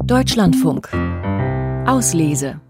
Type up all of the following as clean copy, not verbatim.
Deutschlandfunk. Auslese.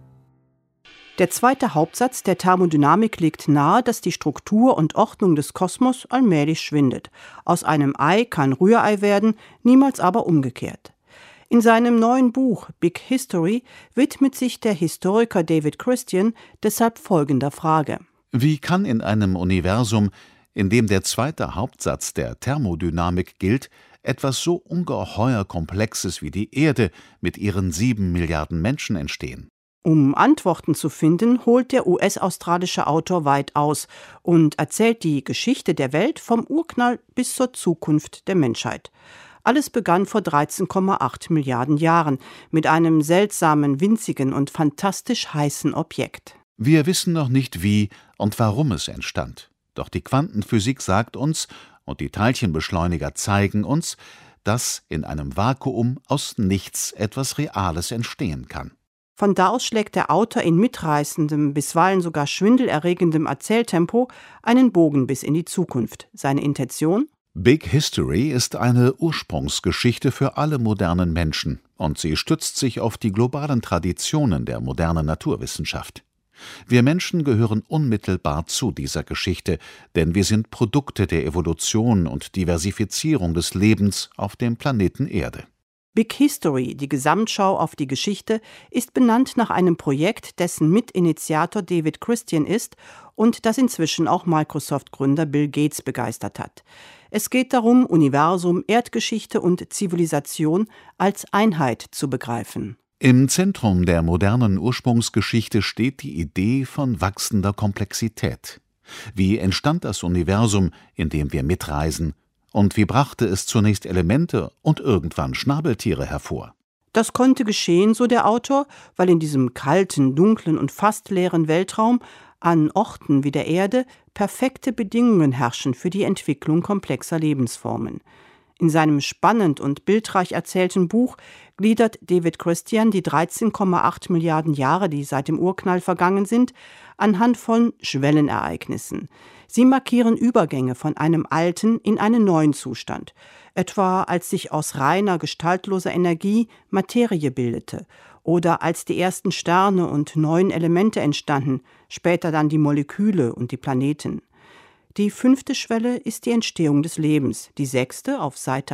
Der zweite Hauptsatz der Thermodynamik legt nahe, dass die Struktur und Ordnung des Kosmos allmählich schwindet. Aus einem Ei kann Rührei werden, niemals aber umgekehrt. In seinem neuen Buch Big History widmet sich der Historiker David Christian deshalb folgender Frage. Wie kann in einem Universum, in dem der zweite Hauptsatz der Thermodynamik gilt, etwas so ungeheuer Komplexes wie die Erde mit ihren 7 Milliarden Menschen entstehen? Um Antworten zu finden, holt der US-australische Autor weit aus und erzählt die Geschichte der Welt vom Urknall bis zur Zukunft der Menschheit. Alles begann vor 13,8 Milliarden Jahren mit einem seltsamen, winzigen und fantastisch heißen Objekt. Wir wissen noch nicht, wie und warum es entstand. Doch die Quantenphysik sagt uns, und die Teilchenbeschleuniger zeigen uns, dass in einem Vakuum aus nichts etwas Reales entstehen kann. Von da aus schlägt der Autor in mitreißendem, bisweilen sogar schwindelerregendem Erzähltempo einen Bogen bis in die Zukunft. Seine Intention? Big History ist eine Ursprungsgeschichte für alle modernen Menschen und sie stützt sich auf die globalen Traditionen der modernen Naturwissenschaft. Wir Menschen gehören unmittelbar zu dieser Geschichte, denn wir sind Produkte der Evolution und Diversifizierung des Lebens auf dem Planeten Erde. Big History, die Gesamtschau auf die Geschichte, ist benannt nach einem Projekt, dessen Mitinitiator David Christian ist und das inzwischen auch Microsoft-Gründer Bill Gates begeistert hat. Es geht darum, Universum, Erdgeschichte und Zivilisation als Einheit zu begreifen. Im Zentrum der modernen Ursprungsgeschichte steht die Idee von wachsender Komplexität. Wie entstand das Universum, in dem wir mitreisen? Und wie brachte es zunächst Elemente und irgendwann Schnabeltiere hervor? Das konnte geschehen, so der Autor, weil in diesem kalten, dunklen und fast leeren Weltraum an Orten wie der Erde perfekte Bedingungen herrschen für die Entwicklung komplexer Lebensformen. In seinem spannend und bildreich erzählten Buch gliedert David Christian die 13,8 Milliarden Jahre, die seit dem Urknall vergangen sind, anhand von Schwellenereignissen. Sie markieren Übergänge von einem alten in einen neuen Zustand, etwa als sich aus reiner, gestaltloser Energie Materie bildete oder als die ersten Sterne und neuen Elemente entstanden, später dann die Moleküle und die Planeten. Die 5. Schwelle ist die Entstehung des Lebens, die 6. auf Seite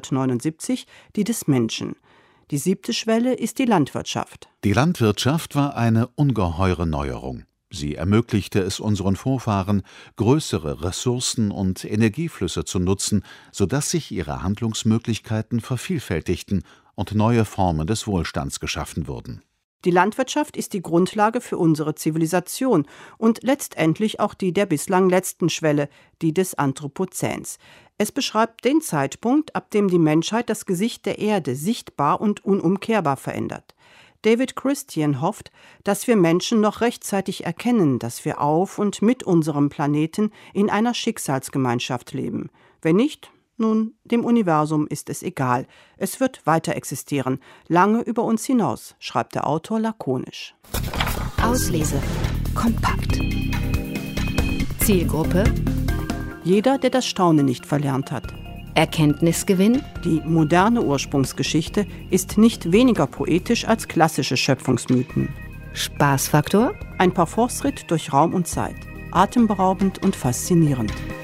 179 die des Menschen. Die 7. Schwelle ist die Landwirtschaft. Die Landwirtschaft war eine ungeheure Neuerung. Sie ermöglichte es unseren Vorfahren, größere Ressourcen und Energieflüsse zu nutzen, sodass sich ihre Handlungsmöglichkeiten vervielfältigten und neue Formen des Wohlstands geschaffen wurden. Die Landwirtschaft ist die Grundlage für unsere Zivilisation und letztendlich auch die der bislang letzten Schwelle, die des Anthropozäns. Es beschreibt den Zeitpunkt, ab dem die Menschheit das Gesicht der Erde sichtbar und unumkehrbar verändert. David Christian hofft, dass wir Menschen noch rechtzeitig erkennen, dass wir auf und mit unserem Planeten in einer Schicksalsgemeinschaft leben. Wenn nicht, nun, dem Universum ist es egal. Es wird weiter existieren, lange über uns hinaus, schreibt der Autor lakonisch. Auslese. Kompakt. Zielgruppe: Jeder, der das Staunen nicht verlernt hat. Erkenntnisgewinn: Die moderne Ursprungsgeschichte ist nicht weniger poetisch als klassische Schöpfungsmythen. Spaßfaktor: Ein Parforceritt durch Raum und Zeit. Atemberaubend und faszinierend.